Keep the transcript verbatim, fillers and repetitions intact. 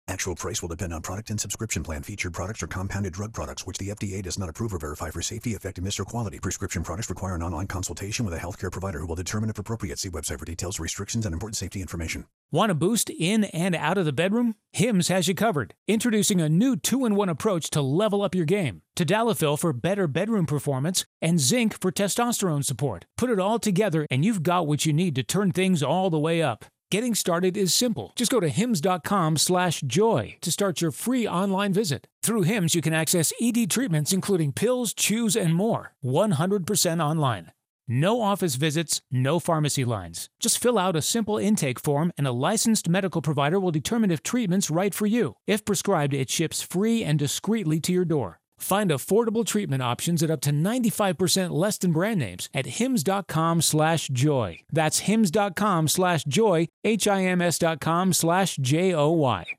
Actual price will depend on product and subscription plan. Featured products are compounded drug products, which the F D A does not approve or verify for safety, effectiveness, or quality. Prescription products require an online consultation with a healthcare provider who will determine if appropriate. See website for details, restrictions, and important safety information. Want a boost in and out of the bedroom? Hims has you covered. Introducing a new two in one approach to level up your game. Tadalafil for better bedroom performance and zinc for testosterone support. Put it all together and you've got what you need to turn things all the way up. Getting started is simple. Just go to hims.com slash joy to start your free online visit. Through Hims, you can access E D treatments including pills, chews, and more. one hundred percent online. No office visits, no pharmacy lines. Just fill out a simple intake form and a licensed medical provider will determine if treatment's right for you. If prescribed, it ships free and discreetly to your door. Find affordable treatment options at up to ninety-five percent less than brand names at hims.com slash joy. That's hims.com slash joy, H-I-M-S dot com slash J-O-Y.